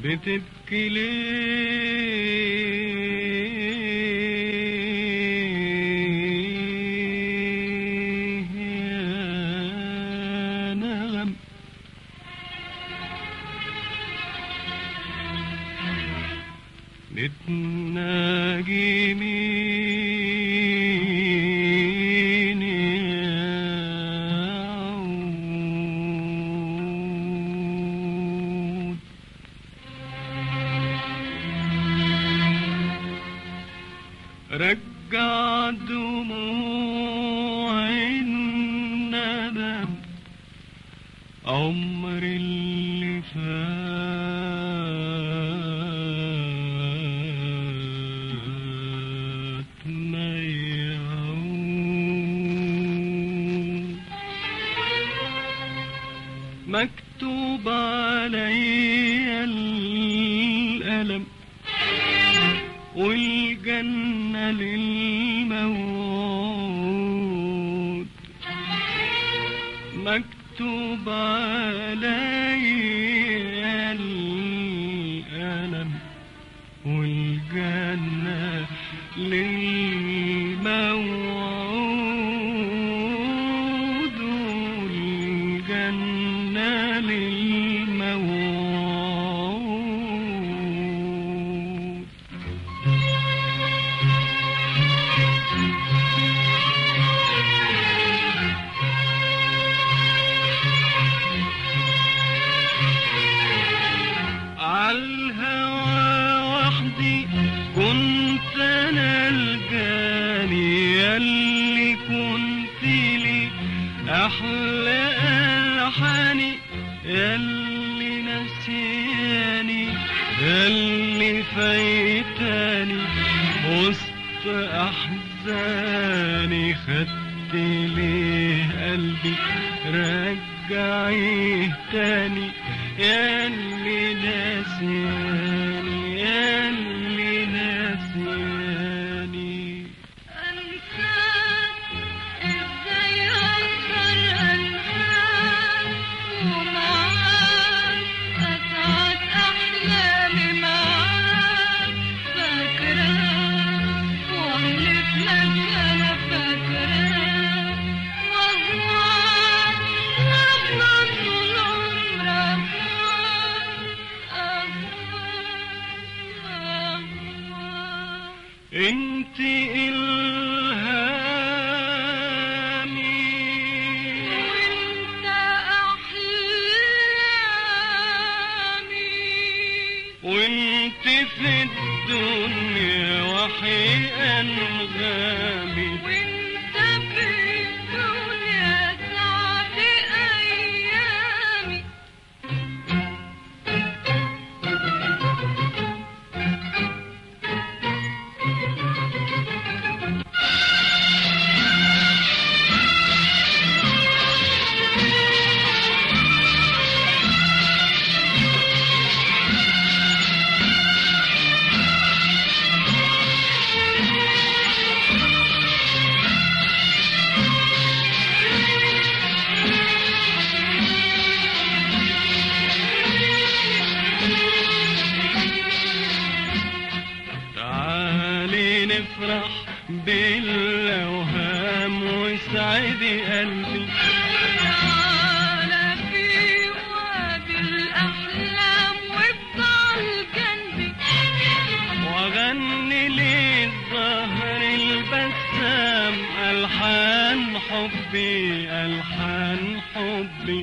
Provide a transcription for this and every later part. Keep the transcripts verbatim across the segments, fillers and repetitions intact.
بتبكي ليه يا نغم؟ بتناجي مين يا عود؟ رجع دموع الندم عمر اللي فات ما يعود. مكتوب علي الألم والجنة للموت. مكتوب علي الألم والجنة للموعود والجنة للموعود. عالهوى وحدي كنت انا الجاني ياللي كنت لي احلى الحاني ياللي نسياني ياللي فايتاني وسط احزاني. خدت ليه قلبي رجعيه تاني ياللي ناسياني ياللي ناسياني. أنساك إزاي أقدر أنساك ومعاك أسعد أحلامي معاك. فاكراك وأحلف لك أنا فاكراك وأهواك وأفضل طول عمرك انت الهامي وانت احلامي وانت في الدنيا وحي انغامي وانت في الدنيا سعد ايامي. تعالي نفرح بالاوهام وسعدي قلبي. تعالى في وادي الاحلام وافضل جنبي واغني للزهر البسام الحان حبي الحان حبي.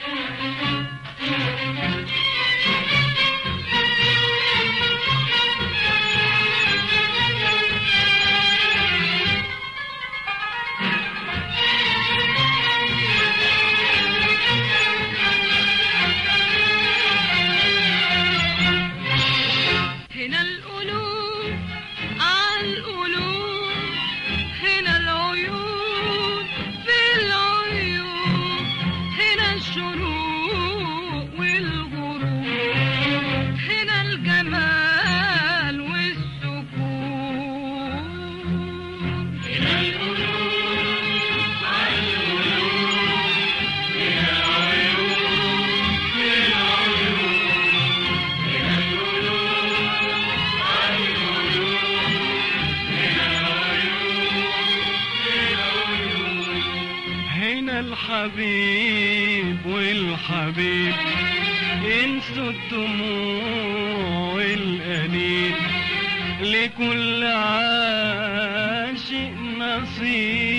هنا القلوب عالقلوب هنا العيون في العيون هنا الشروق الحبيب والحبيب ينسوا الدموع والأنين، لكل عاشق نصيب